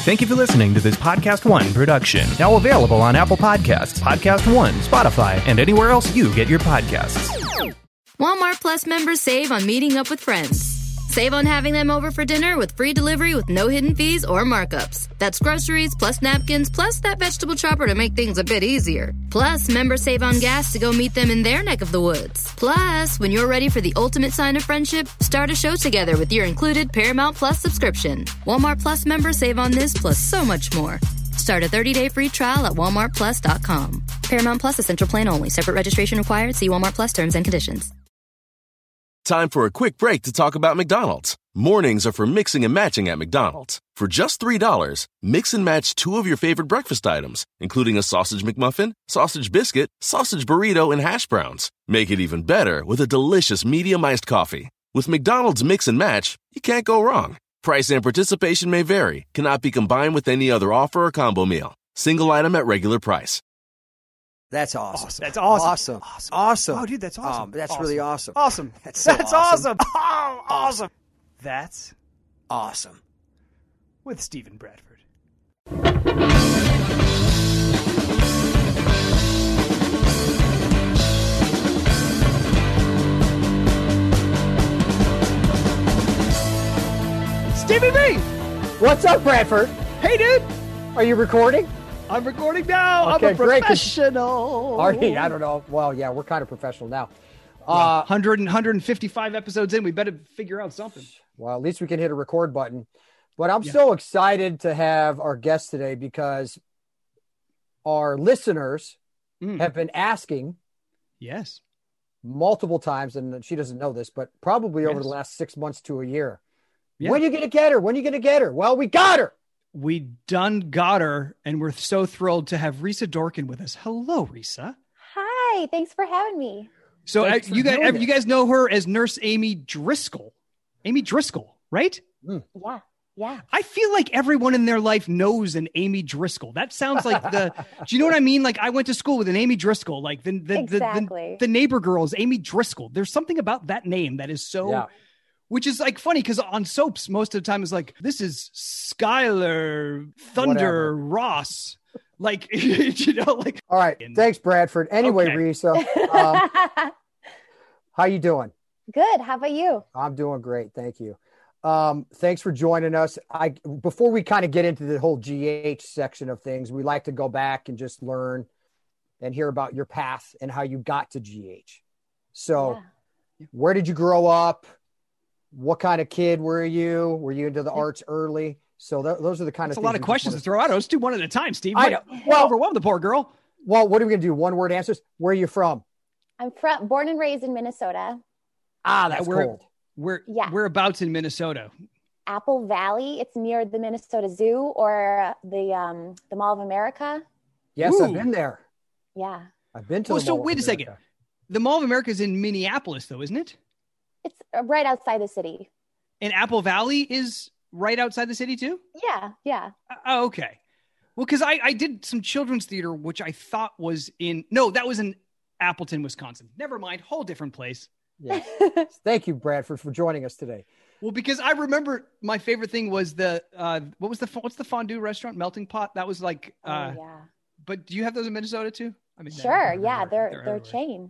Thank you for listening to this Podcast One production. Now available on Apple Podcasts, Podcast One, Spotify, and anywhere else you get your podcasts. Walmart Plus members save on meeting up with friends. Save on having them over for dinner with free delivery with no hidden fees or markups. That's groceries, plus napkins, plus that vegetable chopper to make things a bit easier. Plus, members save on gas to go meet them in their neck of the woods. Plus, when you're ready for the ultimate sign of friendship, start a show together with your included Paramount Plus subscription. Walmart Plus members save on this plus so much more. Start a 30-day free trial at walmartplus.com. Paramount Plus Essential Plan only. Separate registration required. See Walmart Plus terms and conditions. Time for a quick break to talk about McDonald's. Mornings are for mixing and matching at McDonald's. For just $3, mix and match 2 of your favorite breakfast items, including a sausage McMuffin, sausage biscuit, sausage burrito, and hash browns. Make it even better with a delicious medium iced coffee. With McDonald's Mix and Match, you can't go wrong. Price and participation may vary. Cannot be combined with any other offer or combo meal. Single item at regular price. That's awesome. That's awesome. Awesome. Awesome. Awesome. Oh, dude, that's awesome. That's awesome. really awesome. Awesome. That's so awesome. Oh, awesome. That's awesome. with Stephen Bradford. Stevie B! What's up, Bradford? Hey, dude! Are you recording? I'm recording now. Okay, I'm a great. professional. Are you? I don't know. Well, yeah, we're kind of professional now. 155 episodes in. We better figure out something. Well, at least we can hit a record button. But I'm so excited to have our guest today because our listeners have been asking Yes. multiple times, and she doesn't know this, but probably over Yes. the last 6 months to a year. Yeah. When are you going to get her? When are you going to get her? Well, we got her. We done got her, and we're so thrilled to have Risa Dorkin with us. Hello, Risa. Hi, thanks for having me. So Thanks for you doing it. guys know her as Nurse Amy Driscoll. Amy Driscoll, right? Yeah. I feel like everyone in their life knows an Amy Driscoll. That sounds like do you know what I mean? Like I went to school with an Amy Driscoll, like Exactly. the neighbor girls, Amy Driscoll. There's something about that name that is so, which is like funny because on soaps, most of the time is like, this is Skylar Thunder Whatever. Ross. Like, you know, like. All right. Thanks, Bradford. Anyway, Okay. Risa, how you doing? Good. How about you? I'm doing great. Thank you. Thanks for joining us. Before we kind of get into the whole GH section of things, we like to go back and just learn and hear about your path and how you got to GH. So where did you grow up? What kind of kid were you? Were you into the arts early? So those are the kind That's of a lot of questions to throw out. Let's do one at a time, Steve. I know. Well, overwhelm the poor girl. Well, what are we going to do? One word answers. Where are you from? I'm born and raised in Minnesota, That's we're- cold. Whereabouts in Minnesota? Apple Valley. It's near the Minnesota Zoo or the Mall of America. Yes, Ooh. I've been there. Yeah. I've been to Well, the so Mall of wait a second. America. The Mall of America is in Minneapolis, though, isn't it? It's right outside the city. And Apple Valley is right outside the city, too? Yeah. Yeah. Oh, okay. Well, because I did some children's theater, which I thought was that was in Appleton, Wisconsin. Never mind. Whole different place. Yes. Thank you, Bradford, for joining us today. Well, because I remember my favorite thing was what's the fondue restaurant? Melting Pot? That was like, Yeah. but do you have those in Minnesota too? I mean, Sure. Yeah. They're everywhere. chain.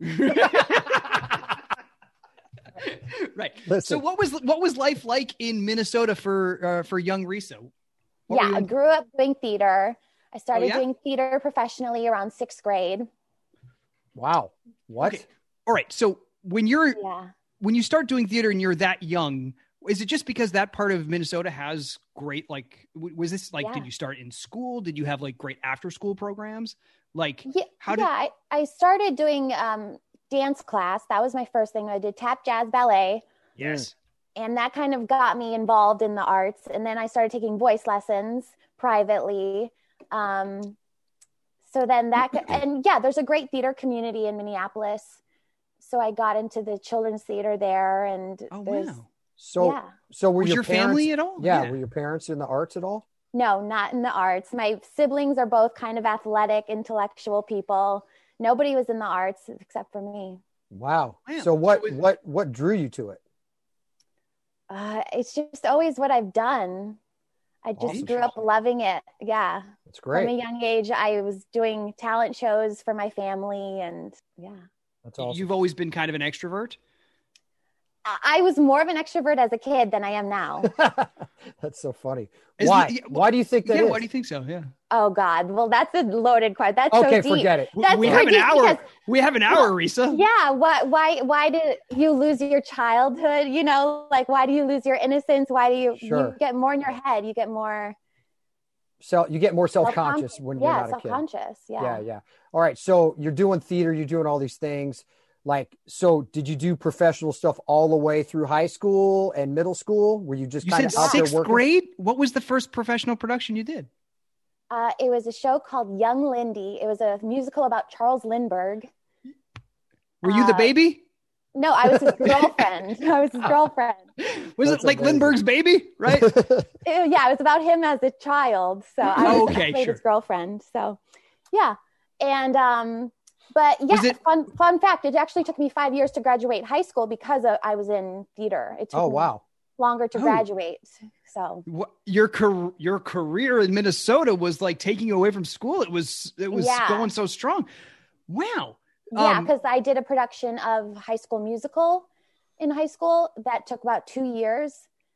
Right. Listen. So what was life like in Minnesota for young Risa? What were you I in- grew up doing theater. I started yeah? doing theater professionally around 6th grade. Wow. What? Okay. All right. So when you start doing theater and you're that young, is it just because that part of Minnesota has great, like, was this like, did you start in school? Did you have like great after school programs? Like, I started doing dance class. That was my first thing. I did tap, jazz, ballet. Yes. And that kind of got me involved in the arts. And then I started taking voice lessons privately. So then there's a great theater community in Minneapolis. So I got into the children's theater there, and So were was your parents, family at all? Yeah, were your parents in the arts at all? No, not in the arts. My siblings are both kind of athletic, intellectual people. Nobody was in the arts except for me. Wow. So what drew you to it? It's just always what I've done. I just grew up loving it. Yeah. That's great. From a young age, I was doing talent shows for my family, That's great. and yeah. That's awesome. You've always been kind of an extrovert? I was more of an extrovert as a kid than I am now. That's so funny. Why? Why do you think that is? Why do you think so? Yeah. Oh God. Well, that's a loaded question. That's okay. So deep. Forget it. We have an hour. We have an hour, Risa. Yeah. Why did you lose your childhood? You know, like, why do you lose your innocence? Why do you get more in your head? You get more. So you get more self-conscious when you're not a kid. Self-conscious. Yeah. Yeah. All right. So you're doing theater. You're doing all these things. Like, so did you do professional stuff all the way through high school and middle school? Were you just kind of out there working? Sixth grade? What was the first professional production you did? It was a show called Young Lindy. It was a musical about Charles Lindbergh. Were you the baby? No, I was his girlfriend. Was it like amazing. Lindbergh's baby, right? Yeah, it was about him as a child. So I played his girlfriend. So yeah. And but yeah, fun fact, it actually took me 5 years to graduate high school because I was in theater. It took me longer to graduate. So your career in Minnesota was like taking you away from school. It was going so strong. Wow. Yeah, because I did a production of High School Musical in high school that took about 2 years.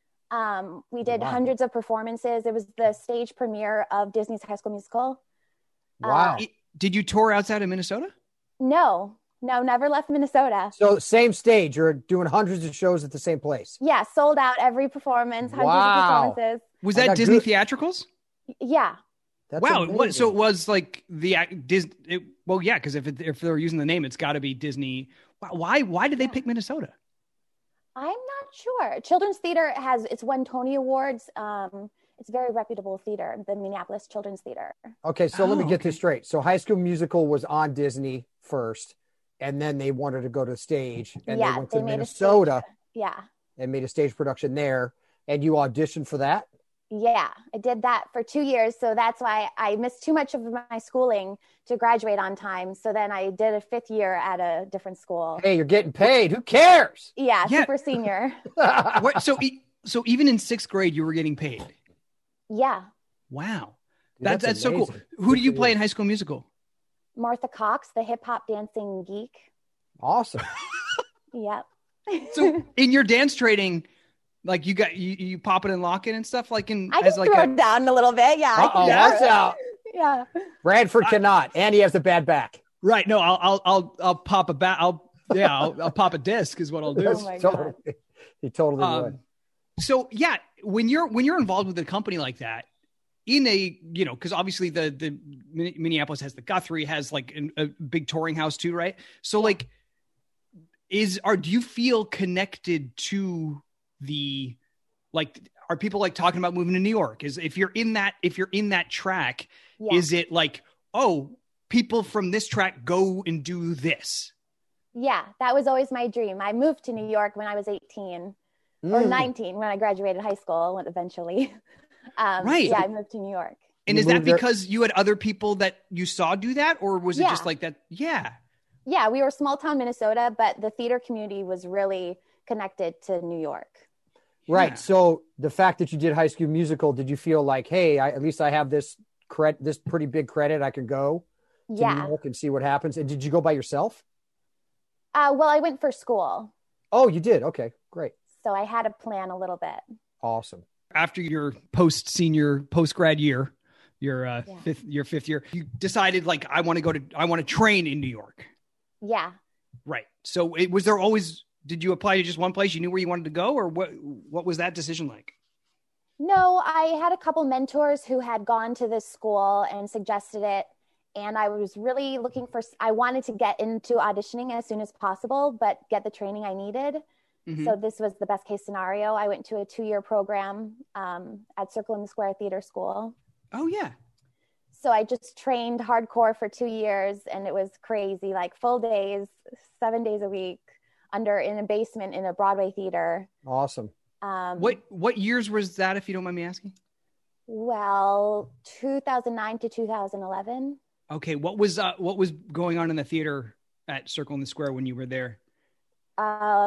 We did hundreds of performances. It was the stage premiere of Disney's High School Musical. Wow. Did you tour outside of Minnesota? No, never left Minnesota. So same stage, you're doing hundreds of shows at the same place. Yeah, sold out every performance, hundreds of performances. Was that Disney theatricals? Yeah. That's amazing. So it was like the Disney. Well, yeah, because if they're using the name, it's got to be Disney. Why did they pick Minnesota? I'm not sure. Children's Theater it's won Tony Awards. It's very reputable theater, the Minneapolis Children's Theater. Okay, so let me get this straight. So High School Musical was on Disney first, and then they wanted to go to the stage, and they went to Minnesota. And made a stage production there, and you auditioned for that? Yeah, I did that for 2 years. So that's why I missed too much of my schooling to graduate on time. So then I did a 5th year at a different school. Hey, you're getting paid. Who cares? Yeah. Super senior. So even in 6th grade, you were getting paid? Yeah. Wow. Dude, that's so cool. Who did you play in High School Musical? Martha Cox, the hip hop dancing geek. Awesome. Yep. So in your dance training, like you pop it and lock it and stuff, like I can throw it down a little bit. Yeah. Watch out. Yeah. Bradford cannot, and he has a bad back. Right. No, I'll pop a back. I'll pop a disc is what I'll do. Oh my God. He totally would. So yeah, when you're involved with a company like that, in a, because obviously the Minneapolis has the Guthrie, has like a big touring house too, right? So like, do you feel connected to the, like, are people like talking about moving to New York? If you're in that track, is it like, oh, people from this track go and do this? Yeah, that was always my dream. I moved to New York when I was 18 or 19 when I graduated high school eventually. Right. Yeah, I moved to New York. And is that because you had other people that you saw do that, or was it just like that? Yeah. Yeah, we were small town Minnesota, but the theater community was really connected to New York. Right. Yeah. So the fact that you did High School Musical, did you feel like, hey, at least I have this pretty big credit, I can go to New York and see what happens? And did you go by yourself? Well, I went for school. Oh, you did? Okay, great. So I had to plan a little bit. Awesome. After your post-grad year, your fifth year, you decided like, I want to train in New York. Yeah. Right. So did you apply to just one place? You knew where you wanted to go, or what was that decision like? No, I had a couple mentors who had gone to this school and suggested it. And I was really I wanted to get into auditioning as soon as possible, but get the training I needed. Mm-hmm. So this was the best case scenario. I went to a 2-year program at Circle in the Square Theater School. Oh, yeah. So I just trained hardcore for 2 years, and it was crazy, like full days, 7 days a week, in a basement in a Broadway theater. Awesome. What years was that, if you don't mind me asking? Well, 2009 to 2011. Okay. What was going on in the theater at Circle in the Square when you were there?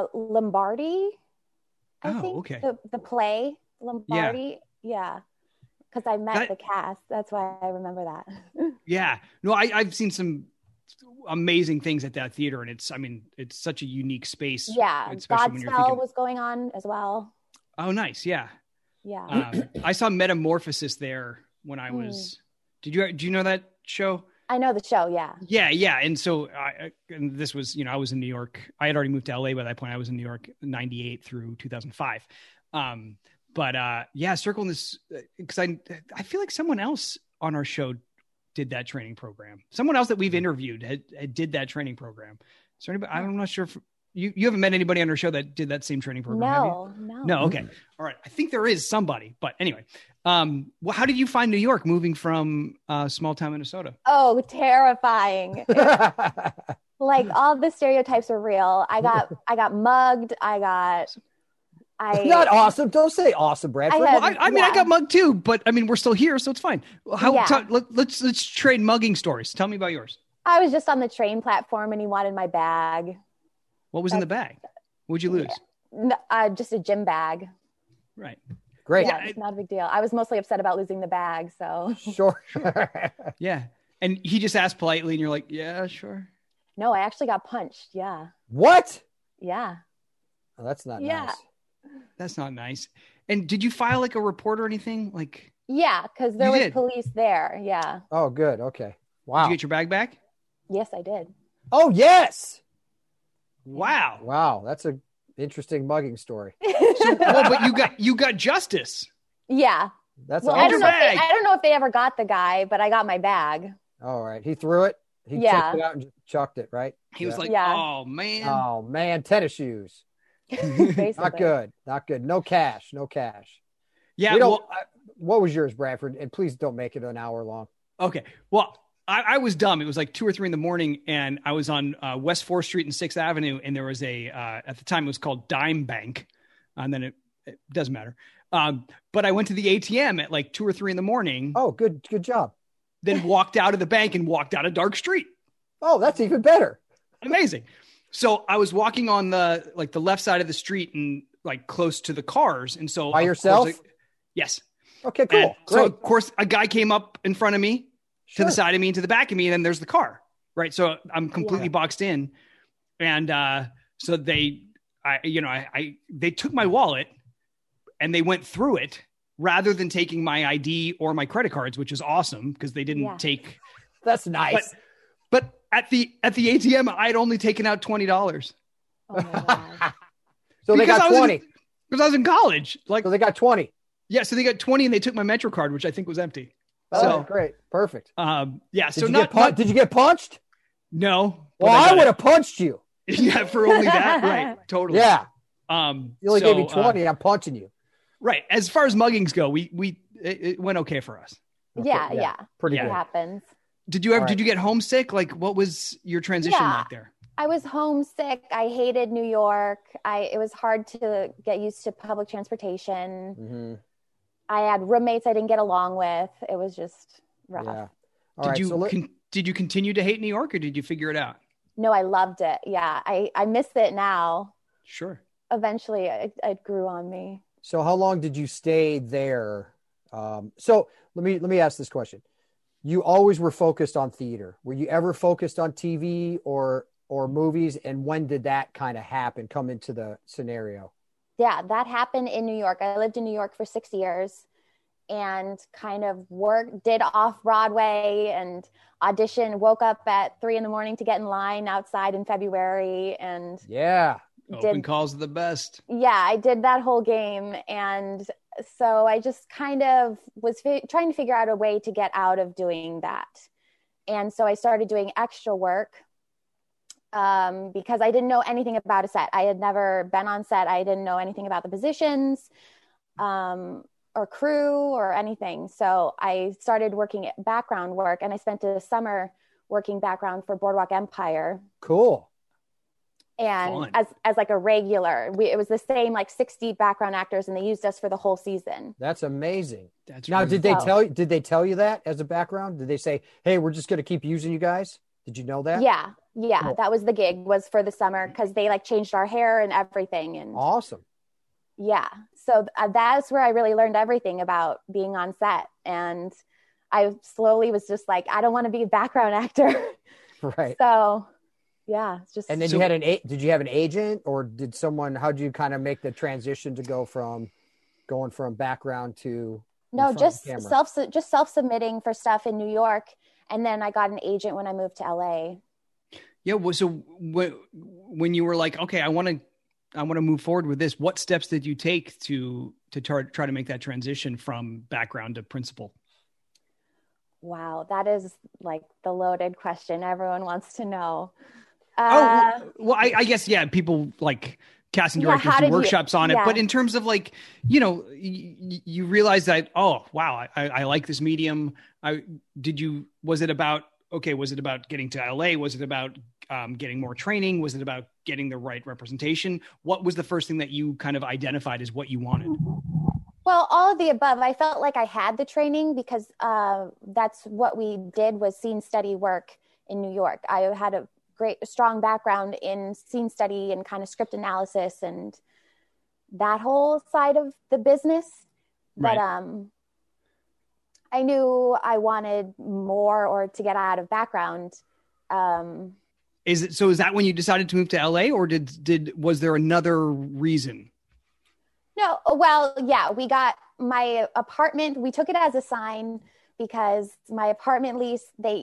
Lombardi, I think. Okay. The play Lombardi. Yeah. because I met the cast. That's why I remember that. Yeah. No, I've seen some amazing things at that theater, and it's such a unique space. Yeah. Godspell was going on as well. Oh, nice. Yeah. Yeah. I saw Metamorphosis there when I was, do you know that show? I know the show. Yeah. Yeah. Yeah. And so and this was, I was in New York. I had already moved to LA by that point. I was in New York 98 through 2005. Circle in this, because I feel like someone else on our show did that training program. Someone else that we've interviewed did that training program. So anybody, I'm not sure if you haven't met anybody on our show that did that same training program. No. Okay. All right. I think there is somebody, but anyway, how did you find New York moving from small town Minnesota? Oh, terrifying. Like all the stereotypes are real. I got mugged. Not awesome. Don't say awesome, Bradford. I got mugged too, but we're still here, so it's fine. Let's trade mugging stories. Tell me about yours. I was just on the train platform and he wanted my bag. What was in the bag? What'd you lose? Just a gym bag. Right. Great. Yeah, it's not a big deal. I was mostly upset about losing the bag, so. Sure. Yeah. And he just asked politely and you're like, yeah, sure. No, I actually got punched. Yeah. What? Yeah. Oh, that's not nice. That's not nice. And did you file like a report or anything? Yeah, because there was police there. Yeah. Oh, good. Okay. Wow. Did you get your bag back? Yes, I did. Oh, yes. Wow. That's an interesting mugging story. But you got justice. Yeah. That's I don't know if they ever got the guy, but I got my bag. All right. He threw it. He checked it out and just chucked it, right? He was like, oh man, tennis shoes. Not good. No cash. Yeah. What was yours, Bradford? And please don't make it an hour long. Okay. Well, I was dumb. It was like 2 or 3 in the morning, and I was on West 4th Street and 6th Avenue, and there was at the time it was called Dime Bank, and then it doesn't matter. But I went to the ATM at like 2 or 3 in the morning. Oh, good job. Then walked out of the bank and walked down a dark street. Oh, that's even better. Amazing. So I was walking on the left side of the street and like close to the cars, and so by yourself. Yes. Okay, cool. And so of course a guy came up in front of me. To the side of me and to the back of me, and then there's the car, right? So I'm completely boxed in, and so they took my wallet and they went through it rather than taking my ID or my credit cards, which is awesome because they didn't take. That's nice. But at the ATM, I'd only taken out $20. Oh my God. So they got 20 because I was in college. So they got 20. Yeah, so they got 20, and they took my Metro card, which I think was empty. Oh, great. Perfect. Yeah. Did you get punched? No. Well, I would have punched you. Yeah, for only that. Right. Totally. Yeah. You only gave me 20. I'm punching you. Right. As far as muggings go, it went okay for us. Okay, yeah. Pretty good. It happens. Did you get homesick? Like, what was your transition like there? I was homesick. I hated New York. It was hard to get used to public transportation. Mm-hmm. I had roommates I didn't get along with. It was just rough. Yeah. Did you continue to hate New York, or did you figure it out? No, I loved it. Yeah. I miss it now. Sure. Eventually it grew on me. So how long did you stay there? So let me ask this question. You always were focused on theater. Were you ever focused on TV or movies? And when did that kind of come into the scenario? Yeah, that happened in New York. I lived in New York for 6 years and kind of did off Broadway and woke up at 3 a.m. to get in line outside in February. And open calls are the best. Yeah, I did that whole game. And so I just kind of was trying to figure out a way to get out of doing that. And so I started doing extra work. Because I didn't know anything about a set. I had never been on set. I didn't know anything about the positions, or crew or anything. So I started working at background work, and I spent a summer working background for Boardwalk Empire. Cool. And as like a regular, it was the same, like 60 background actors, and they used us for the whole season. That's amazing. Did they tell you that as a background? Did they say, hey, we're just going to keep using you guys? Did you know that? Yeah. That was the gig, was for the summer, because they like changed our hair and everything. And awesome. Yeah. So that's where I really learned everything about being on set. And I slowly was just like, I don't want to be a background actor. Right. So yeah, it's just. And then did you have an agent, or how did you kind of make the transition to going from background to? No, just self-submitting for stuff in New York. And then I got an agent when I moved to LA. Yeah. Well, so when you were like, okay, I want to move forward with this, what steps did you take to try to make that transition from background to principal? Wow. That is like the loaded question everyone wants to know. I guess, yeah, people like casting directors do workshops on it, but in terms of like, you realize that, oh, wow, I like this medium. Was it about getting to LA? Was it about getting more training? Was it about getting the right representation? What was the first thing that you kind of identified as what you wanted? Well, all of the above. I felt like I had the training because that's what we did was scene study work in New York. I had a strong background in scene study and kind of script analysis and that whole side of the business. Right. But I knew I wanted more or to get out of background. Is that when you decided to move to LA, or was there another reason? No, well, yeah, we got my apartment. We took it as a sign because my apartment lease,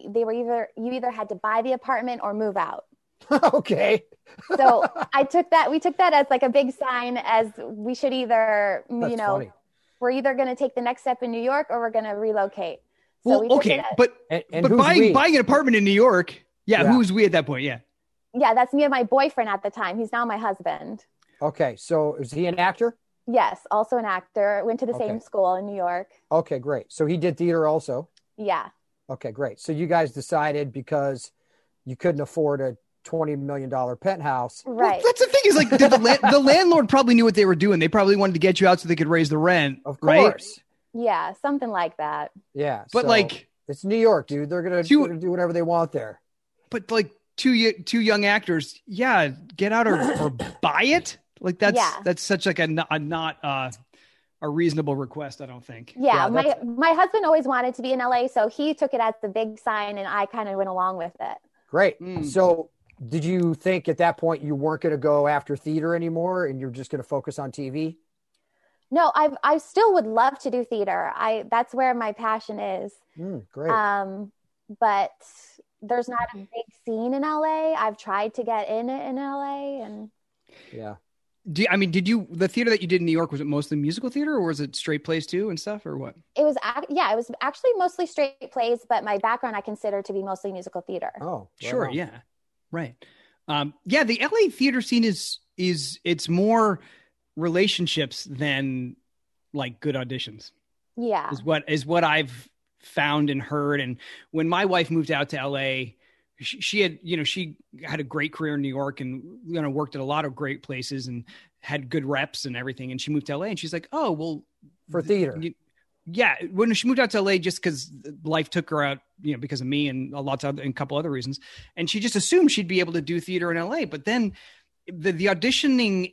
you either had to buy the apartment or move out. Okay. So we took that as like a big sign as we should either, That's funny. We're either going to take the next step in New York or we're going to relocate. So but buying an apartment in New York. Yeah. Who's we at that point? Yeah. Yeah. That's me and my boyfriend at the time. He's now my husband. Okay. So is he an actor? Yes, also an actor. Went to the same school in New York. Okay, great. So he did theater also? Yeah. Okay, great. So you guys decided because you couldn't afford a $20 million penthouse. Right. Well, that's the thing is like the landlord probably knew what they were doing. They probably wanted to get you out so they could raise the rent. Of course. Right? Yeah, something like that. Yeah. But like it's New York, dude. They're gonna do whatever they want there. But like two young actors, yeah, get out or buy it. Like that's such like a reasonable request, I don't think. Yeah, my husband always wanted to be in LA, so he took it as the big sign, and I kind of went along with it. Great. So, did you think at that point you weren't going to go after theater anymore, and you're just going to focus on TV? No, I still would love to do theater. That's where my passion is. Great. But there's not a big scene in LA. I've tried to get in LA, and yeah. Did the theater that you did in New York, was it mostly musical theater or was it straight plays too and stuff, or what? It was actually mostly straight plays, but my background I consider to be mostly musical theater. Oh, sure. Yeah. Right. The LA theater scene it's more relationships than like good auditions. Yeah. Is what I've found and heard. And when my wife moved out to LA, she had a great career in New York and worked at a lot of great places and had good reps and everything. And she moved to LA and she's like, oh, well, for theater. When she moved out to LA, just because life took her out, because of me and a couple other reasons. And she just assumed she'd be able to do theater in LA. But then the auditioning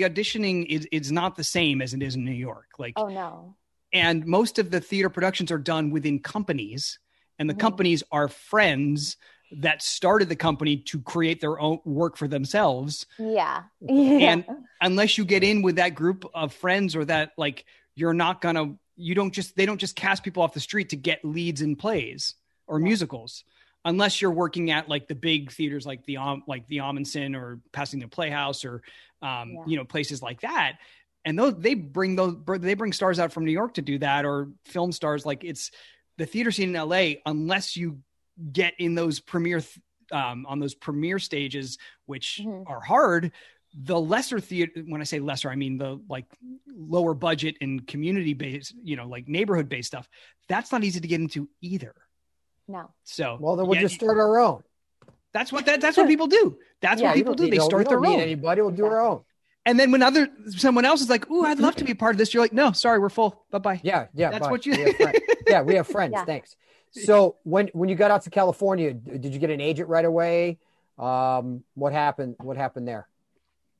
is not the same as it is in New York. Like, oh no. And most of the theater productions are done within companies, and the companies are friends that started the company to create their own work for themselves. Yeah. And unless you get in with that group of friends, or that like, they don't just cast people off the street to get leads in plays or musicals, unless you're working at like the big theaters, like the Ahmanson or Pasadena Playhouse or, places like that. And they bring stars out from New York to do that, or film stars. Like, it's the theater scene in LA, unless you get in those premiere on those premiere stages, which are hard. The lesser theater, when I say lesser, I mean the like lower budget and community based, like neighborhood based stuff. That's not easy to get into either. No. So well, then we'll just start our own. That's what people do. That's what people do. They start their own. Anybody will do our own. And then when someone else is like, "Ooh, I'd love to be a part of this," you're like, "No, sorry, we're full. Bye bye." Yeah. That's bye. What you. We have friends. Yeah. Thanks. So when you got out to California, did you get an agent right away? What happened there?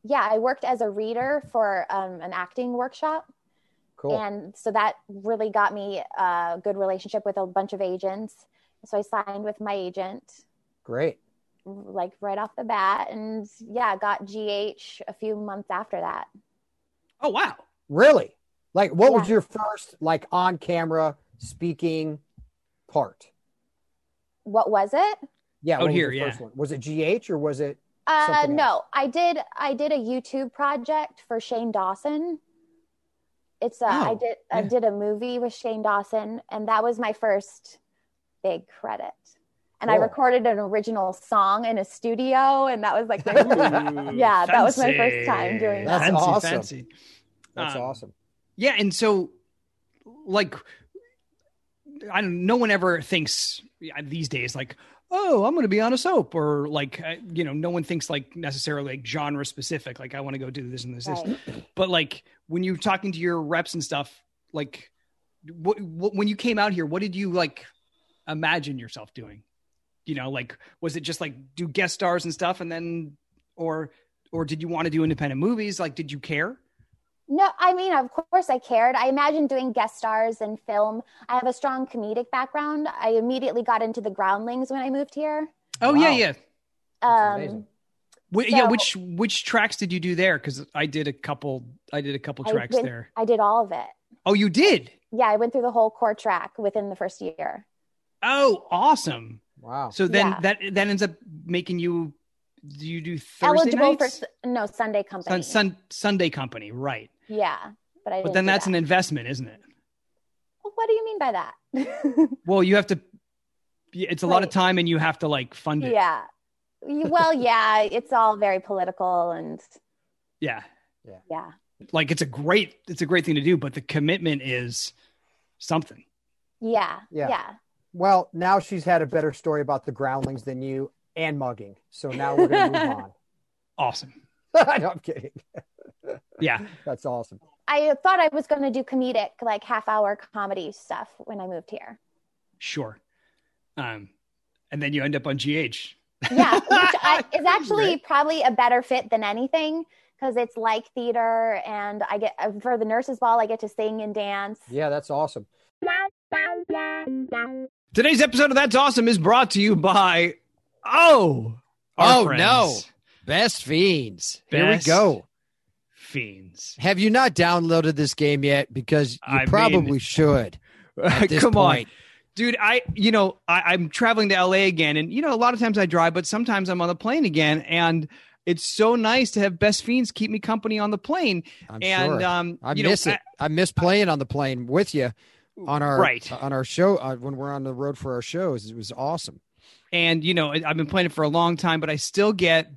Yeah, I worked as a reader for an acting workshop. Cool. And so that really got me a good relationship with a bunch of agents. So I signed with my agent. Great. Like right off the bat. And yeah, got GH a few months after that. Oh, wow. Really? Like, what was your first, like, on camera speaking part? What was it? Yeah. Out here, first one? Was it GH or was it? No, I did a YouTube project for Shane Dawson. It's I did a movie with Shane Dawson, and that was my first big credit. And I recorded an original song in a studio, and that was like that was my first time doing that. That's awesome. Fancy. That's awesome. Yeah, and so like no one ever thinks these days like, oh, I'm going to be on a soap, or like, no one thinks like necessarily like genre specific. Like I want to go do this and this, right. but like when you're talking to your reps and stuff, like when you came out here, what did you like imagine yourself doing? Like, was it just like do guest stars and stuff? And then, or did you want to do independent movies? Like, did you care? No, I mean, of course I cared. I imagined doing guest stars in film. I have a strong comedic background. I immediately got into the Groundlings when I moved here. Oh, wow. Yeah. That's amazing. Which tracks did you do there? Because I did a couple tracks there. I did all of it. Oh, you did? Yeah, I went through the whole core track within the first year. Oh, awesome. Wow. So then that ends up making you, do you do Thursday eligible nights? For Sunday Company. Sunday Company, right. Yeah. But then that's an investment, isn't it? Well, what do you mean by that? Well, you have to, it's a lot of time and you have to like fund it. Yeah. Well, yeah, it's all very political and. Yeah. Yeah. Like it's a great thing to do, but the commitment is something. Yeah. Well, now she's had a better story about the Groundlings than you and mugging. So now we're going to move on. Awesome. No, I'm kidding. Yeah. That's awesome. I thought I was going to do comedic, like half-hour comedy stuff when I moved here. Sure. And then you end up on GH. Yeah, which is actually probably a better fit than anything because it's like theater, and I get for the nurses' ball, I get to sing and dance. Yeah, that's awesome. Today's episode of That's Awesome is brought to you by our friends. No, Best Fiends. Here we Best go. Fiends. Have you not downloaded this game yet? Because you probably should. At this Come point. on. Dude, I'm traveling to LA again, and a lot of times I drive, but sometimes I'm on the plane again, and it's so nice to have Best Fiends keep me company on the plane. I'm sure. I miss it. I miss playing on the plane with you on our show when we're on the road for our shows. It was awesome. And I've been playing it for a long time, but I still get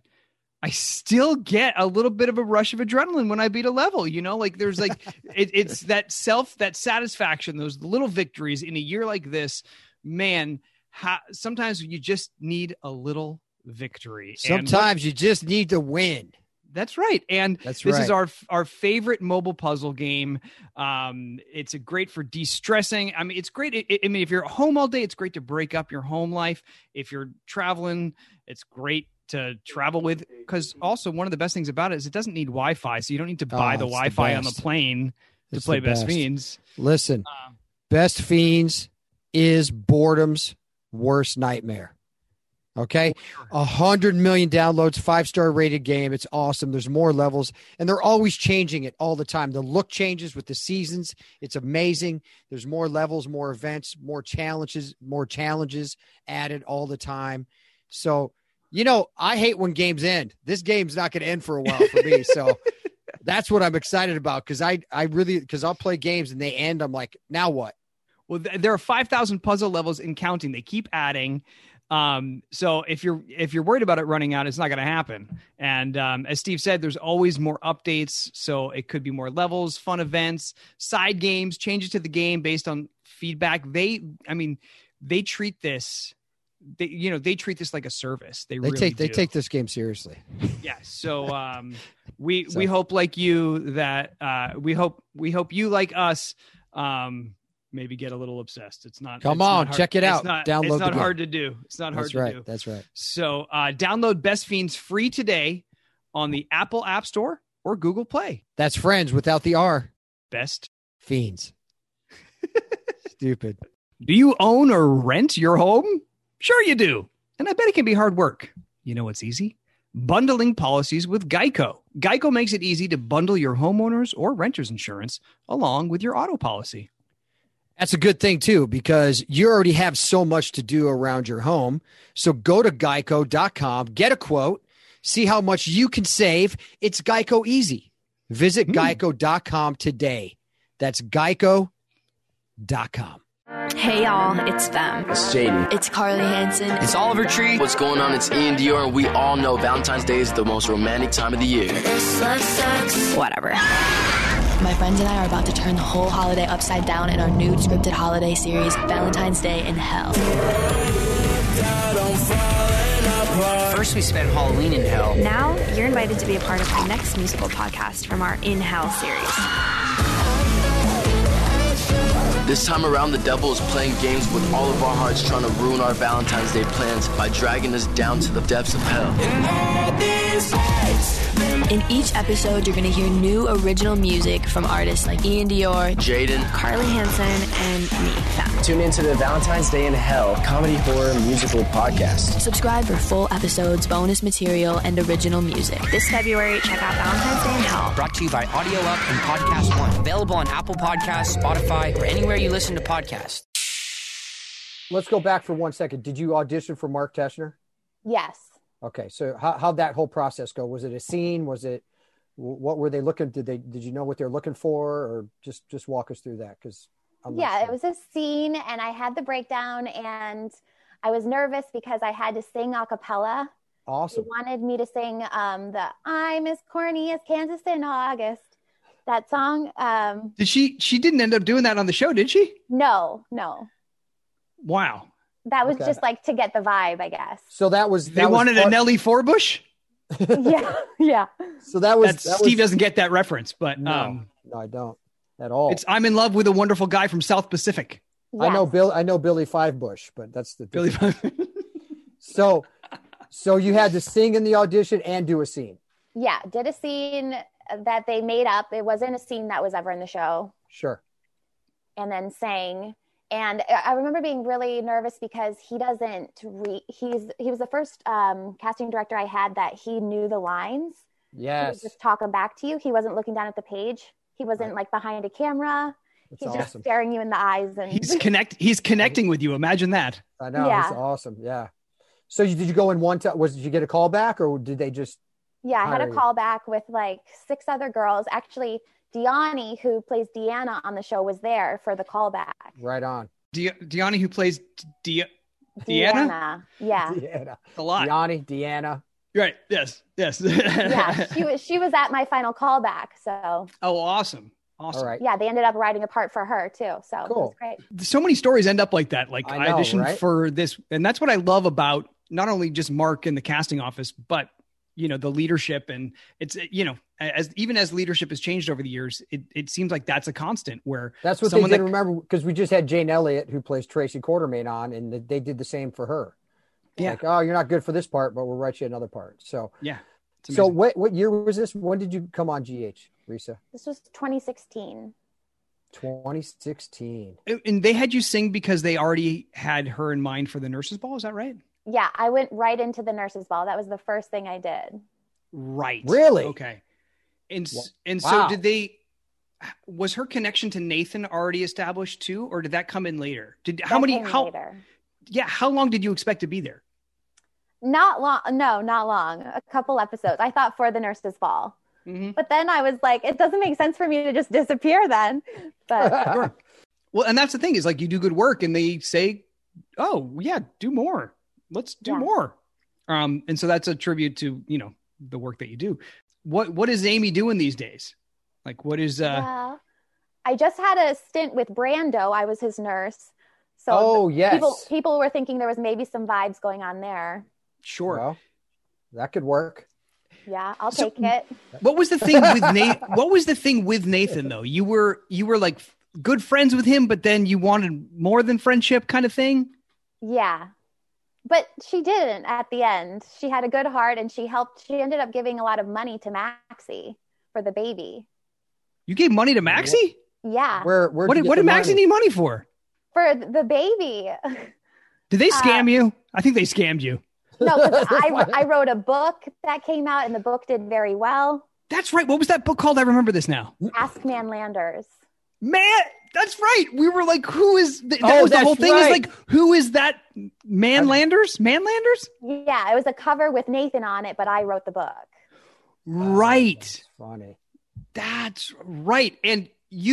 a little bit of a rush of adrenaline when I beat a level, like there's like, it's that satisfaction, those little victories in a year like this, man, sometimes you just need a little victory. Sometimes you just need to win. That's right. And this is our favorite mobile puzzle game. It's great for de-stressing. I mean, it's great. If you're at home all day, it's great to break up your home life. If you're traveling, it's great to travel with, because also one of the best things about it is it doesn't need Wi-Fi, so you don't need to buy the Wi-Fi on the plane to play Best Fiends. Listen, Best Fiends is boredom's worst nightmare. Okay, 100 million downloads, 5-star rated game. It's awesome. There's more levels, and they're always changing it all the time. The look changes with the seasons. It's amazing. There's more levels, more events, more challenges added all the time. So, I hate when games end. This game's not going to end for a while for me. So that's what I'm excited about, because I'll play games and they end. I'm like, now what? Well, there are 5,000 puzzle levels and counting. They keep adding. So if you're worried about it running out, it's not going to happen. And as Steve said, there's always more updates. So it could be more levels, fun events, side games, changes to the game based on feedback. They treat this. They treat this like a service. They take this game seriously. Yeah. So we hope like you that we hope you like us. Maybe get a little obsessed. Check it out. Download it's not hard to do. It's not hard to do. That's right. So download Best Fiends free today on the Apple App Store or Google Play. That's Friends without the R. Best Fiends. Stupid. Do you own or rent your home? Sure you do. And I bet it can be hard work. You know what's easy? Bundling policies with Geico. Geico makes it easy to bundle your homeowners or renters insurance along with your auto policy. That's a good thing, too, because you already have so much to do around your home. So go to geico.com, get a quote, see how much you can save. It's Geico easy. Visit geico.com today. That's geico.com. Hey y'all, it's them. It's JD. It's Carly Hansen. It's Oliver Tree. What's going on? It's Ian Dior, and we all know Valentine's Day is the most romantic time of the year. Whatever. My friends and I are about to turn the whole holiday upside down in our new scripted holiday series, Valentine's Day in Hell. First we spent Halloween in hell. Now you're invited to be a part of our next musical podcast from our In Hell series. This time around, the devil is playing games with all of our hearts, trying to ruin our Valentine's Day plans by dragging us down to the depths of hell. In each episode, you're going to hear new original music from artists like Ian Dior, Jaden, Carly Hansen, and me, Fem. Tune into the Valentine's Day in Hell comedy horror musical podcast. Subscribe for full episodes, bonus material, and original music. This February, check out Valentine's Day in Hell. Brought to you by Audio Up and Podcast One. Available on Apple Podcasts, Spotify, or anywhere you listen to podcasts. Let's go back for 1 second. Did you audition for Mark Teschner? Yes. Okay. So how'd that whole process go? Was it a scene? Was it, what were they looking? Did you know what they're looking for, or just walk us through that? Cause it was a scene, and I had the breakdown, and I was nervous because I had to sing a cappella. Awesome. They wanted me to sing the I'm as corny as Kansas in August. That song. Did she didn't end up doing that on the show, did she? No. Wow. That was just like to get the vibe, I guess. So they wanted a Nelly Forbush? Yeah. So that was Steve doesn't get that reference, but no, I don't at all. It's I'm in love with a wonderful guy from South Pacific. Yes. I know Billy Five Bush, but that's the Billy Five. So you had to sing in the audition and do a scene. Yeah, did a scene that they made up. It wasn't a scene that was ever in the show. Sure. And then sang. And I remember being really nervous because he doesn't he was the first casting director I had that he knew the lines. Yes. He would just talk them back to you. He wasn't looking down at the page. He wasn't like behind a camera. That's He's awesome. just staring you in the eyes. And He's connecting with you. Imagine that. I know. Yeah. It's awesome. Yeah. So did you go in one time? Did you get a call back, or did they just? Yeah, I had a call back with like 6 other girls. Actually, Deani, who plays Deanna on the show, was there for the callback. Right on. Deani, who plays Deanna? Yeah. Deanna. A lot. Deanna. Right. Yes. Yeah, she was at my final callback. So. Oh, awesome. All right. Yeah, they ended up writing a part for her too. So cool. It was great. So many stories end up like that. Like I auditioned for this, and that's what I love about not only just Mark in the casting office, but the leadership. And it's, as leadership has changed over the years, it seems like that's a constant where that's what they did. Remember, because we just had Jane Elliott, who plays Tracy Quartermain, on, and they did the same for her. Yeah. Like, oh, you're not good for this part, but we'll write you another part. So, yeah. So what year was this? When did you come on GH, Risa? This was 2016. 2016. And they had you sing because they already had her in mind for the Nurses Ball. Is that right? Yeah, I went right into the Nurses Ball. That was the first thing I did. Right. Really? Okay. And so was her connection to Nathan already established too, or did that come in later? Later. Yeah. How long did you expect to be there? Not long. No, not long. A couple episodes. I thought for the Nurses Ball. Mm-hmm. But then I was like, it doesn't make sense for me to just disappear then. But sure. Well, and that's the thing is like you do good work and they say, oh yeah, do more. Let's do more. And so that's a tribute to, the work that you do. What is Amy doing these days? Like what is I just had a stint with Brando. I was his nurse. So people were thinking there was maybe some vibes going on there. Sure. Well, that could work. Yeah, I'll take it. What was the thing with Nathan? What was the thing with Nathan though? You were like good friends with him, but then you wanted more than friendship kind of thing? Yeah. But she didn't at the end. She had a good heart, and she ended up giving a lot of money to Maxie for the baby. You gave money to Maxie? Yeah. What did Maxie need money for? For the baby. Did they scam you? I think they scammed you. No, because I wrote a book that came out, and the book did very well. That's right. What was that book called? I remember this now. Ask Man Landers. Man, that's right. We were like, who is that? Was the whole thing is like, who is that? Manlanders? Yeah, it was a cover with Nathan on it, but I wrote the book. Right. That's funny. That's right. And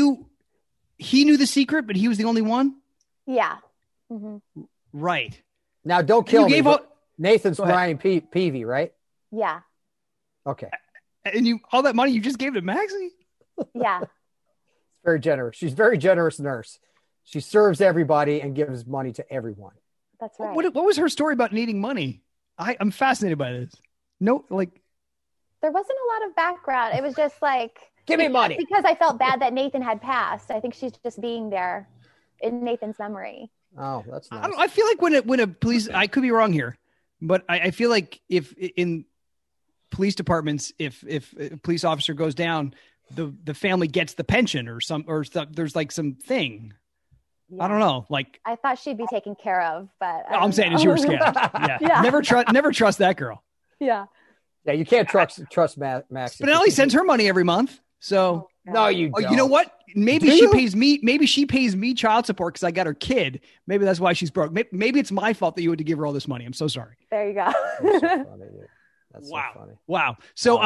he knew the secret, but he was the only one? Yeah. Mm-hmm. Right. Now, don't kill me. Nathan's Brian Peavy, right? Yeah. Okay. And all that money you just gave to Maxie? Yeah. Very generous. She's a very generous nurse. She serves everybody and gives money to everyone. That's right. What was her story about needing money? I'm fascinated by this. No, like. There wasn't a lot of background. It was just like. Give me money. Because I felt bad that Nathan had passed. I think she's just being there in Nathan's memory. Oh, that's nice. I feel like when a police, I could be wrong here, but I feel like if in police departments, if a police officer goes down, the family gets the pension or there's like some thing. Yeah. I don't know. Like I thought she'd be taken care of, but I'm saying is you were scammed. Yeah. Never trust that girl. Yeah. Yeah. You can't trust Max. Spinelli sends her money every month. So no, you don't. You know what? Maybe she pays me. Maybe she pays me child support because I got her kid. Maybe that's why she's broke. Maybe it's my fault that you had to give her all this money. I'm so sorry. There you go. That's so funny, dude. That's wow. So funny. Wow. So,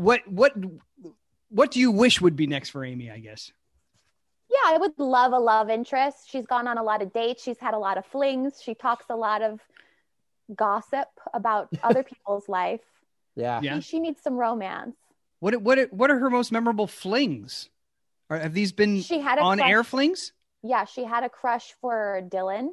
what do you wish would be next for Amy? I guess. Yeah, I would love a love interest. She's gone on a lot of dates. She's had a lot of flings. She talks a lot of gossip about other people's life. Yeah. She needs some romance. What are her most memorable flings? Have these been on-air flings? Yeah, she had a crush for Dylan.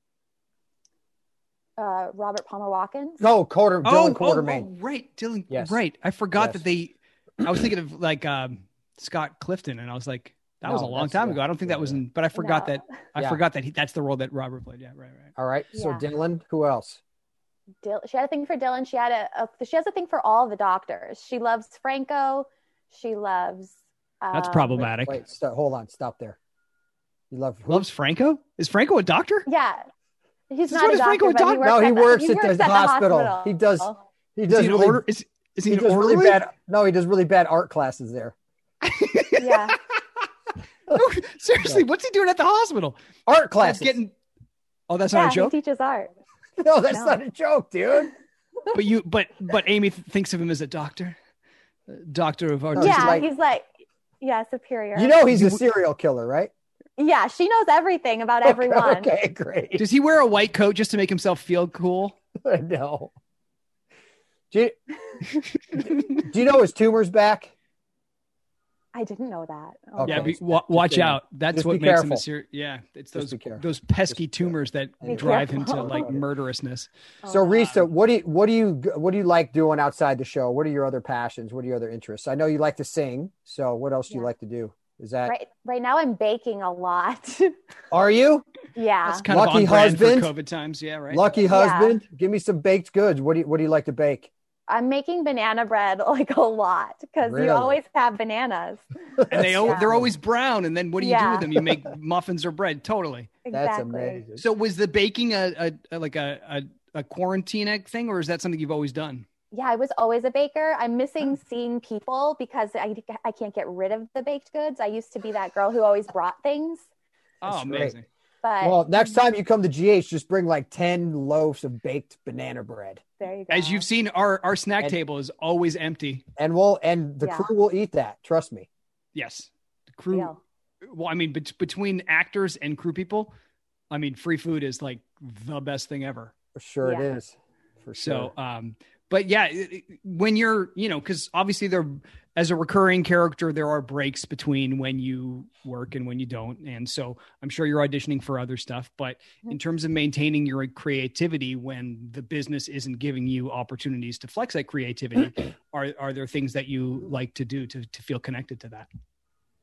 Robert Palmer Watkins. No, Dylan Quartermain. Oh, right, Dylan. Yes. Right. I forgot that I was thinking of like Scott Clifton, and I was like, that was a long time ago. I don't think that was in, but I forgot that. I forgot that that's the role that Robert played. Yeah, right. All right. So Dylan, who else? She had a thing for Dylan. She has a thing for all the doctors. She loves Franco. She loves. That's problematic. Wait, hold on. Stop there. You loves Franco? Is Franco a doctor? Yeah. He's not a doctor. Franco a doctor? No, he works at the hospital. He does. He does. Is he does really bad? No, he does really bad art classes there. Yeah. No, seriously, what's he doing at the hospital? Art classes. That's not a joke. He teaches art. No, that's not a joke, dude. But Amy thinks of him as a doctor of art. Yeah, he's like, superior. You know, he's a serial killer, right? Yeah, she knows everything about everyone. Okay, great. Does he wear a white coat just to make himself feel cool? No. Do you know his tumor's back? I didn't know that. Oh, yeah, watch out. That's what makes him a serial. Yeah, it's those pesky tumors that drive him to like murderousness. So, Risa, what do you like doing outside the show? What are your other passions? What are your other interests? I know you like to sing. So, what else do you like to do? Is that right now? I'm baking a lot. Are you? Yeah. That's kind Lucky of on husband. For COVID times. Yeah, right. Lucky husband. Give me some baked goods. What do you like to bake? I'm making banana bread like a lot because you always have bananas. And they're always brown. And then what do you do with them? You make muffins or bread. Totally. Exactly. That's amazing. So was the baking a quarantine thing, or is that something you've always done? Yeah, I was always a baker. I'm missing seeing people because I can't get rid of the baked goods. I used to be that girl who always brought things. Oh, amazing. But next time you come to GH, just bring like 10 loaves of baked banana bread. There you go. As you've seen, our snack table is always empty. And the crew will eat that. Trust me. Yes. The crew. Yeah. Well, I mean, between actors and crew people, I mean, free food is like the best thing ever. For sure it is. For sure. So, but yeah, when you're, because obviously as a recurring character, there are breaks between when you work and when you don't. And so I'm sure you're auditioning for other stuff, but in terms of maintaining your creativity when the business isn't giving you opportunities to flex that creativity, are there things that you like to do to feel connected to that?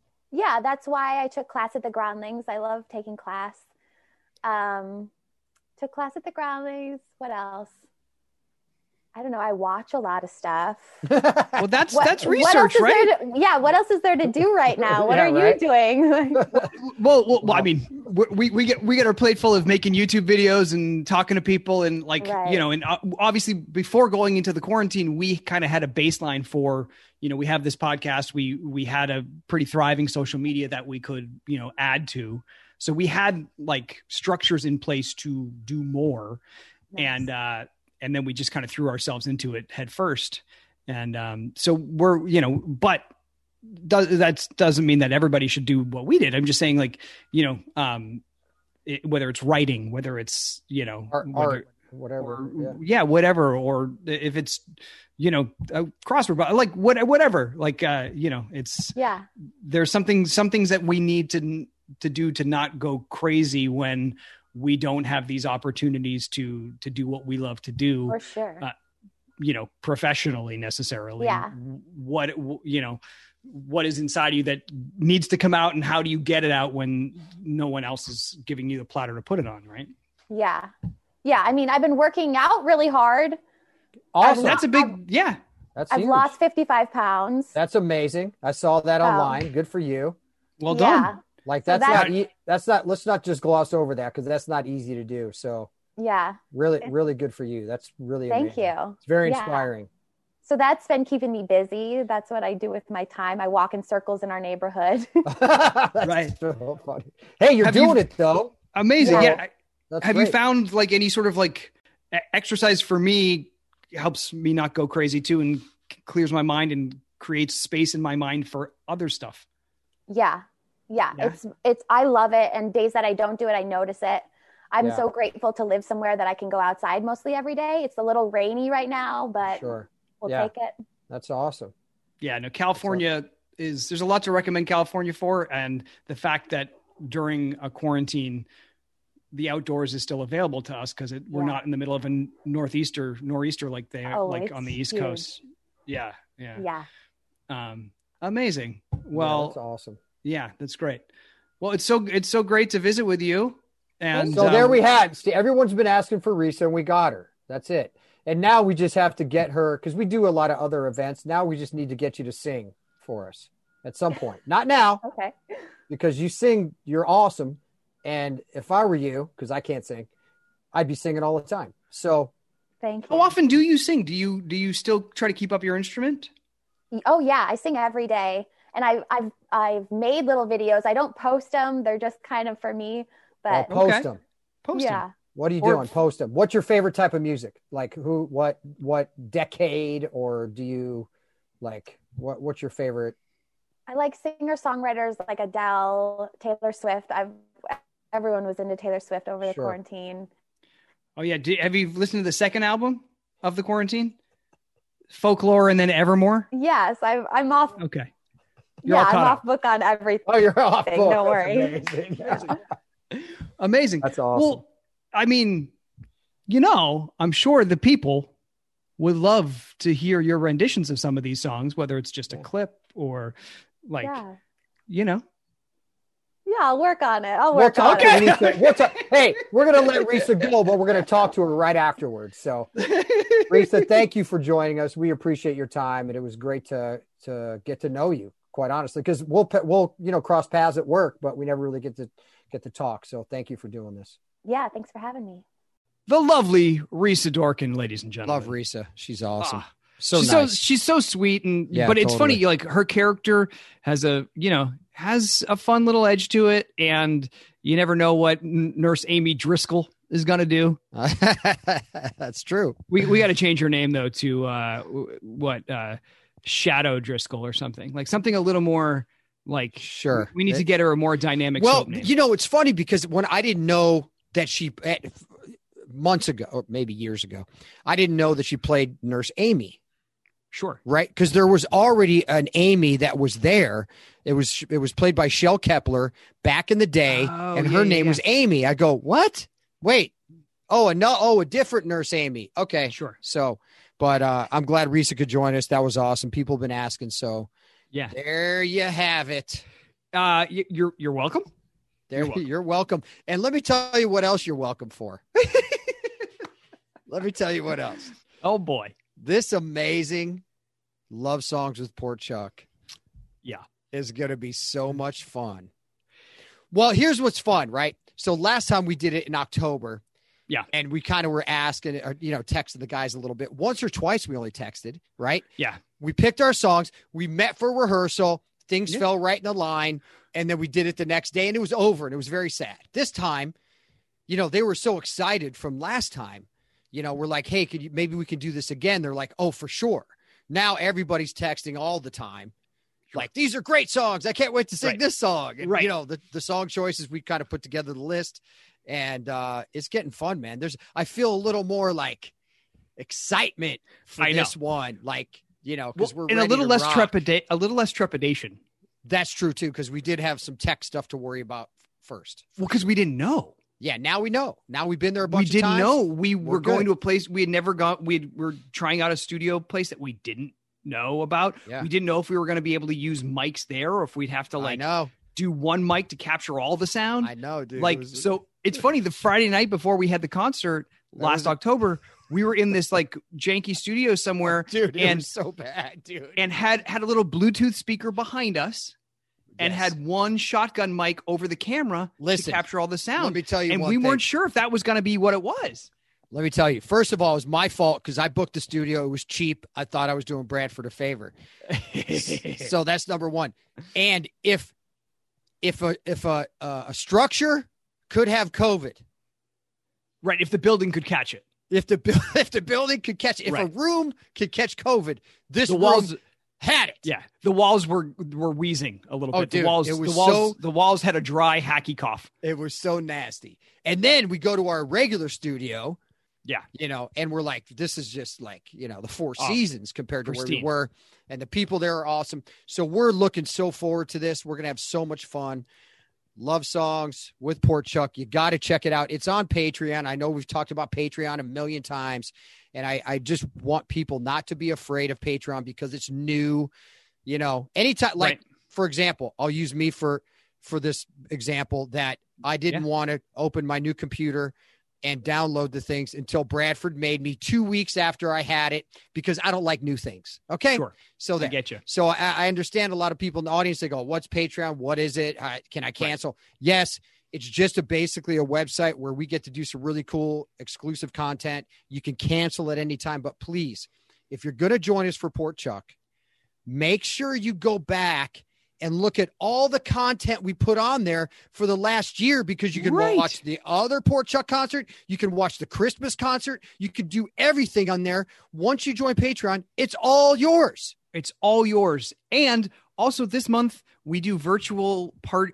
Yeah, that's why I took class at the Groundlings. I love taking class. Took class at the Grammys. What else? I don't know. I watch a lot of stuff. Well, that's research, right? What else is there to do right now? What are you doing? well, I mean, we get our plate full of making YouTube videos and talking to people, and and obviously before going into the quarantine, we kind of had a baseline for, we have this podcast. We had a pretty thriving social media that we could, add to. So we had like structures in place to do more. Nice. And then we just kind of threw ourselves into it head first. And so we're, but that doesn't mean that everybody should do what we did. I'm just saying, like, whether it's writing, whether it's, art, whatever. Whatever. Or if it's, a crossword, like whatever, like, it's, there's some things that we need to do to not go crazy when we don't have these opportunities to do what we love to do. For sure. Professionally necessarily. Yeah. What is inside of you that needs to come out, and how do you get it out when no one else is giving you the platter to put it on, right? Yeah. Yeah. I mean, I've been working out really hard. Awesome. That's a big, I've lost 55 pounds. That's amazing. I saw that online. Good for you. Well done. Like that's not, let's not just gloss over that, because that's not easy to do. So really good for you. That's really amazing. Thank you. It's very inspiring. So that's been keeping me busy. That's what I do with my time. I walk in circles in our neighborhood. Right. So funny. Hey, you're doing it though. Amazing. Yeah. Have great. You found like any sort of like exercise? For me, helps me not go crazy too, and clears my mind and creates space in my mind for other stuff. Yeah. It's I love it. And days that I don't do it, I notice it. I'm so grateful to live somewhere that I can go outside mostly every day. It's a little rainy right now, but we'll take it. That's awesome. Yeah, no, California there's a lot to recommend California for. And the fact that during a quarantine, the outdoors is still available to us, because we're not in the middle of a nor'easter like they like on the East huge. Coast. Yeah. Amazing. Well, that's awesome. Yeah, that's great. Well, it's so great to visit with you. And so there we had. See, everyone's been asking for Risa, and we got her. That's it. And now we just have to get her, because we do a lot of other events. Now we just need to get you to sing for us at some point. Not now. Okay. Because you sing, you're awesome. And if I were you, because I can't sing, I'd be singing all the time. So thank you. How often do you sing? Do you still try to keep up your instrument? Oh yeah, I sing every day. And I've made little videos. I don't post them. They're just kind of for me. But post them. Post them. What are you doing? Post them. What's your favorite type of music? Like what decade, or do you like, what's your favorite? I like singer-songwriters like Adele, Taylor Swift. Everyone was into Taylor Swift over the quarantine. Oh yeah. Have you listened to the second album of the quarantine? Folklore and then Evermore? Yes, I'm off. Okay. I'm off book on everything. Oh, you're off book. Don't worry. Amazing. That's awesome. Well, I mean, I'm sure the people would love to hear your renditions of some of these songs, whether it's just a clip or like, Yeah, I'll work on it. I'll work on it. Hey, we're going to let Risa go, but we're going to talk to her right afterwards. So, Risa, thank you for joining us. We appreciate your time, and it was great to get to know you, quite honestly, because we'll cross paths at work, but we never really get to talk. So, thank you for doing this. Yeah, thanks for having me. The lovely Risa Dorkin, ladies and gentlemen. Love Risa. She's awesome. She's so sweet, and but it's funny, like her character has a fun little edge to it, and you never know what Nurse Amy Driscoll is gonna do. That's true. We got to change her name though to Shadow Driscoll or something, like something a little more like. Sure, we need to get her a more dynamic. Well, name. It's funny because when I didn't know that she months ago, or maybe years ago, I didn't know that she played Nurse Amy. Sure. Right. Because there was already an Amy that was there. It was played by Shel Kepler back in the day. And her name was Amy. I go, what? Wait. A different Nurse Amy. Okay. Sure. So, but I'm glad Risa could join us. That was awesome. People have been asking. So yeah, there you have it. You're welcome. You're welcome. And let me tell you what else you're welcome for. Let me tell you what else. Oh boy. This amazing Love Songs with Port Chuck. Yeah. Is going to be so much fun. Well, here's what's fun, right? So last time we did it in October. Yeah. And we kind of were asking, or, texted the guys a little bit. Once or twice we only texted, right? Yeah. We picked our songs. We met for rehearsal. Things fell right in the line. And then we did it the next day and it was over and it was very sad. This time, they were so excited from last time. We're like, hey, maybe we can do this again. They're like, oh, for sure. Now everybody's texting all the time. Like, these are great songs. I can't wait to sing this song. And, the song choices, we kind of put together the list and it's getting fun, man. I feel a little more like excitement for this one. Like, because we're and ready a little to less trepidation. That's true too. Cause we did have some tech stuff to worry about first. Well, cause we didn't know. Yeah. Now we know. Now we've been there a bunch of times. We didn't know. We were going to a place we had never gone. We were trying out a studio place that we didn't know about. Yeah. We didn't know if we were going to be able to use mics there or if we'd have to do one mic to capture all the sound. I know, dude. So it's funny. The Friday night before we had the concert last October, we were in this janky studio somewhere. Dude, it was so bad, dude. And had a little Bluetooth speaker behind us. And had one shotgun mic over the camera to capture all the sound. Let me tell you, and we weren't sure if that was going to be what it was. Let me tell you. First of all, it was my fault because I booked the studio. It was cheap. I thought I was doing Bradford a favor. So that's number one. And if a structure could have COVID, right? If the building could catch it, if the building could catch it, if a room could catch COVID, the walls had it. Yeah. The walls were wheezing a little bit. Dude, the walls had a dry, hacky cough. It was so nasty. And then we go to our regular studio. Yeah. And we're like, this is just like, the Four Seasons compared to where we were. And the people there are awesome. So we're looking so forward to this. We're going to have so much fun. Love Songs with Port Chuck. You got to check it out. It's on Patreon. I know we've talked about Patreon a million times. And I just want people not to be afraid of Patreon because it's new, anytime, for example, I'll use me for this example that I didn't want to open my new computer and download the things until Bradford made me 2 weeks after I had it because I don't like new things. Okay. Sure. So I get you. So I understand a lot of people in the audience, they go, what's Patreon? What is it? Can I cancel? Right. Yes. It's just basically a website where we get to do some really cool exclusive content. You can cancel at any time, but please, if you're going to join us for Port Chuck, make sure you go back and look at all the content we put on there for the last year because you can watch the other Port Chuck concert. You can watch the Christmas concert. You can do everything on there. Once you join Patreon, it's all yours. It's all yours. And also this month we do virtual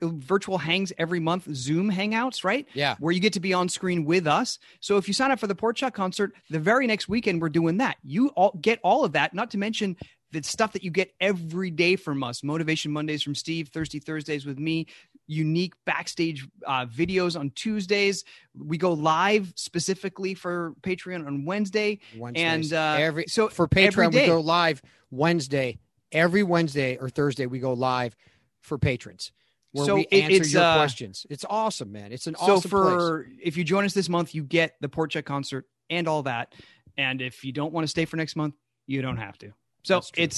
hangs every month, Zoom hangouts, right? Yeah. Where you get to be on screen with us. So if you sign up for the Port Chuck concert, the very next weekend we're doing that. You get all of that, not to mention the stuff that you get every day from us. Motivation Mondays from Steve, Thirsty Thursdays with me, unique backstage videos on Tuesdays. We go live specifically for Patreon on Wednesdays. And for Patreon, we go live Wednesday. Every Wednesday or Thursday, we go live for patrons where we answer your questions. It's awesome, man. It's an awesome place. If you join us this month, you get the Port Chuck concert and all that. And if you don't want to stay for next month, you don't have to. So it's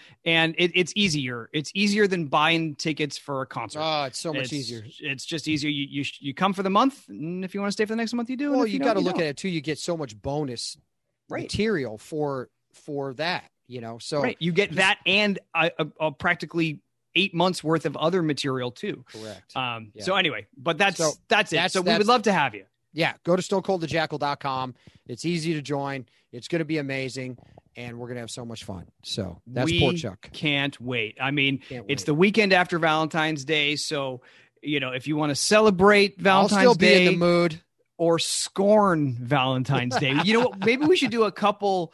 it's easier. It's easier than buying tickets for a concert. Oh, it's so much easier. It's just easier. You come for the month, and if you want to stay for the next month, you do. Well, you got to look at it too. You get so much bonus material for that. So you get that and a practically 8 months worth of other material too. Correct. So anyway, but that's it. So we would love to have you. Yeah. Go to stonecoldthejackal.com. It's easy to join. It's going to be amazing. And we're going to have so much fun. So that's Port Chuck. Can't wait. I mean, it's the weekend after Valentine's Day. So, if you want to celebrate Valentine's Day. I'll still be in the mood. Or scorn Valentine's Day. You know what? Maybe we should do a couple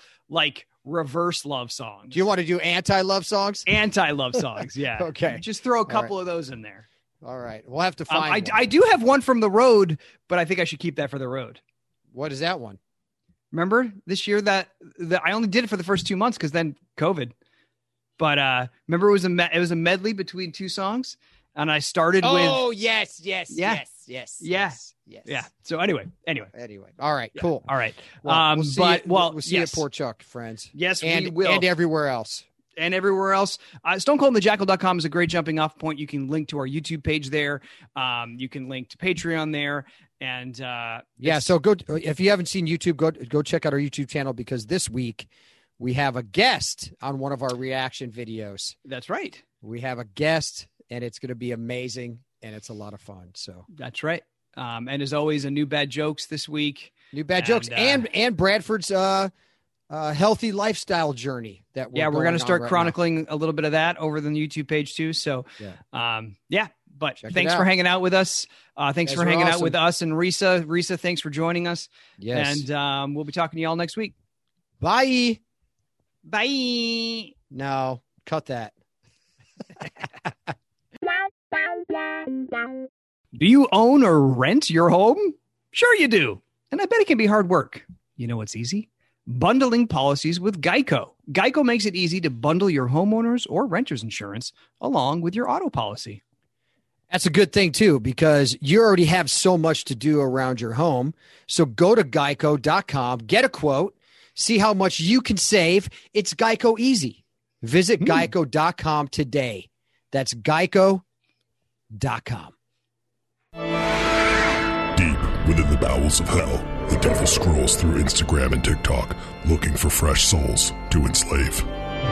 reverse love songs. Do you want to do anti-love songs? Anti-love songs, yeah. Okay. Just throw a couple of those in there. All right. We'll have to find I do have one from the road, but I think I should keep that for the road. What is that one? Remember this year that I only did it for the first 2 months because then COVID. But remember it was a medley between two songs, And I started with. Oh, yes. Yeah. So anyway. All right, cool. All right. Well, we'll see you at Port Chuck, friends. Yes, and, we will. And everywhere else. StoneColdandtheJackal.com is a great jumping off point. You can link to our YouTube page there. You can link to Patreon there. And so go, if you haven't seen YouTube, go check out our YouTube channel, because this week we have a guest on one of our reaction videos. That's right. We have a guest, and it's going to be amazing, and it's a lot of fun. So that's right. And as always, a new bad jokes this week. New bad jokes and Bradford's healthy lifestyle journey that we're going to start chronicling now. A little bit of that over the YouTube page too. So but check thanks for hanging out with us. Thanks for hanging out with us and Risa. Risa, thanks for joining us. Yes. And we'll be talking to y'all next week. Bye. Bye. No, cut that. Do you own or rent your home? Sure you do. And I bet it can be hard work. You know what's easy? Bundling policies with Geico. Geico makes it easy to bundle your homeowners or renters insurance along with your auto policy. That's a good thing, too, because you already have so much to do around your home. So go to geico.com, get a quote, see how much you can save. It's Geico easy. Visit geico.com today. That's geico.com. Deep within the bowels of hell, the devil scrolls through Instagram and TikTok looking for fresh souls to enslave.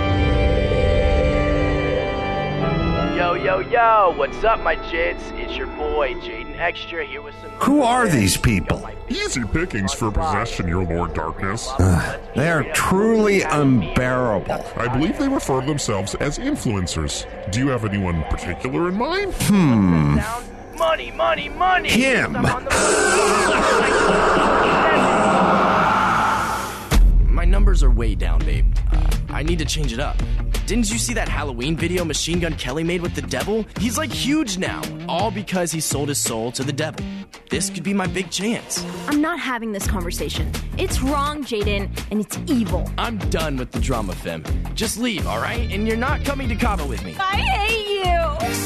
Yo, what's up, my jits? It's your boy, Jaden Extra, here with some... Who are these people? Easy pickings for possession, your Lord Darkness. They are truly unbearable. I believe they refer to themselves as influencers. Do you have anyone particular in mind? Money! Him! My numbers are way down, babe. I need to change it up. Didn't you see that Halloween video Machine Gun Kelly made with the devil? He's like huge now, all because he sold his soul to the devil. This could be my big chance. I'm not having this conversation. It's wrong, Jaden, and it's evil. I'm done with the drama, Fem. Just leave, all right? And you're not coming to Cabo with me. I hate you!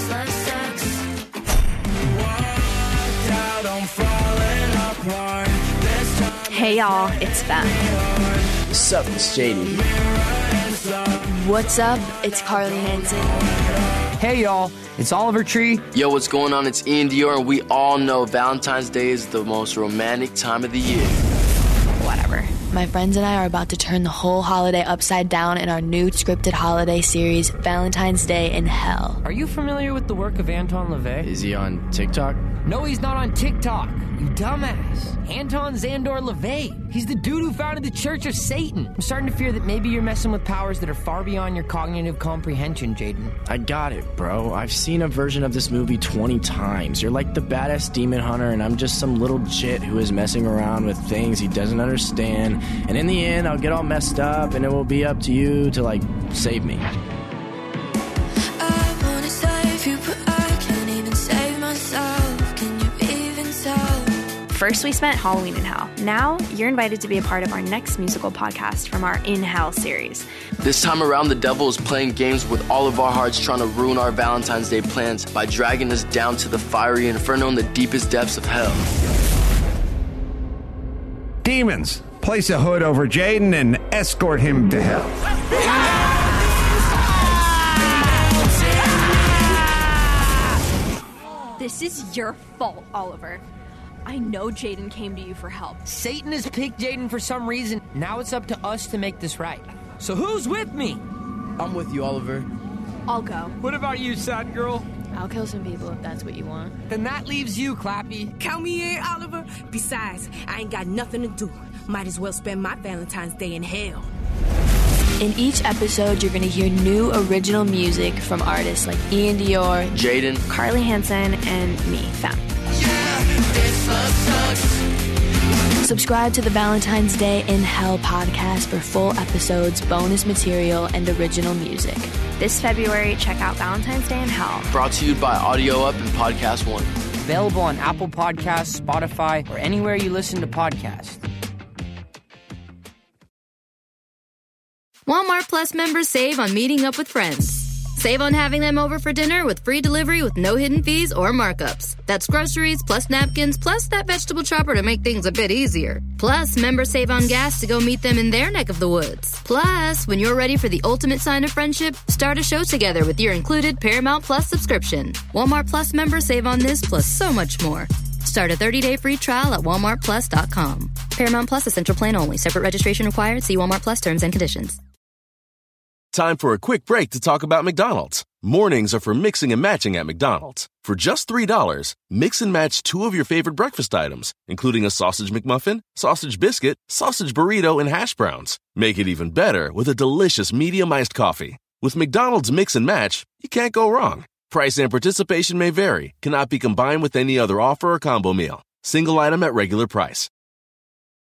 Hey y'all, it's Fem. What's up, it's JD. What's up? It's Carly Hansen. Hey y'all, it's Oliver Tree. Yo, what's going on? It's Ian Dior, and we all know Valentine's Day is the most romantic time of the year. Whatever. My friends and I are about to turn the whole holiday upside down in our new scripted holiday series, Valentine's Day in Hell. Are you familiar with the work of Anton LaVey? Is he on TikTok? No, he's not on TikTok. You dumbass. Anton Szandor LaVey. He's the dude who founded the Church of Satan. I'm starting to fear that maybe you're messing with powers that are far beyond your cognitive comprehension, Jaden. I got it, bro. I've seen a version of this movie 20 times. You're like the badass demon hunter, and I'm just some little jit who is messing around with things he doesn't understand. And in the end, I'll get all messed up, and it will be up to you to, like, save me. I wanna save you, but I can't even save myself. Can you even tell? First, we spent Halloween in Hell. Now, you're invited to be a part of our next musical podcast from our In Hell series. This time around, the devil is playing games with all of our hearts, trying to ruin our Valentine's Day plans by dragging us down to the fiery inferno in the deepest depths of hell. Demons, place a hood over Jaden and escort him to hell. This is your fault, Oliver. I know Jaden came to you for help. Satan has picked Jaden for some reason. Now it's up to us to make this right. So who's with me? I'm with you, Oliver. I'll go. What about you, sad girl? I'll kill some people if that's what you want. Then that leaves you, Clappy. Count me in, Oliver. Besides, I ain't got nothing to do. Might as well spend my Valentine's Day in hell. In each episode, you're going to hear new original music from artists like Ian Dior, Jaden, Carly Hansen, and me, Fem. Subscribe to the Valentine's Day in Hell podcast for full episodes, bonus material, and original music. This February, check out Valentine's Day in Hell. Brought to you by Audio Up and Podcast One. Available on Apple Podcasts, Spotify, or anywhere you listen to podcasts. Walmart Plus members save on meeting up with friends. Save on having them over for dinner with free delivery with no hidden fees or markups. That's groceries plus napkins plus that vegetable chopper to make things a bit easier. Plus, members save on gas to go meet them in their neck of the woods. Plus, when you're ready for the ultimate sign of friendship, start a show together with your included Paramount Plus subscription. Walmart Plus members save on this plus so much more. Start a 30-day free trial at walmartplus.com. Paramount Plus Essential Plan only. Separate registration required. See Walmart Plus terms and conditions. Time for a quick break to talk about McDonald's. Mornings are for mixing and matching at McDonald's. For just $3, mix and match 2 of your favorite breakfast items, including a sausage McMuffin, sausage biscuit, sausage burrito, and hash browns. Make it even better with a delicious medium iced coffee. With McDonald's Mix and Match, you can't go wrong. Price and participation may vary. Cannot be combined with any other offer or combo meal. Single item at regular price.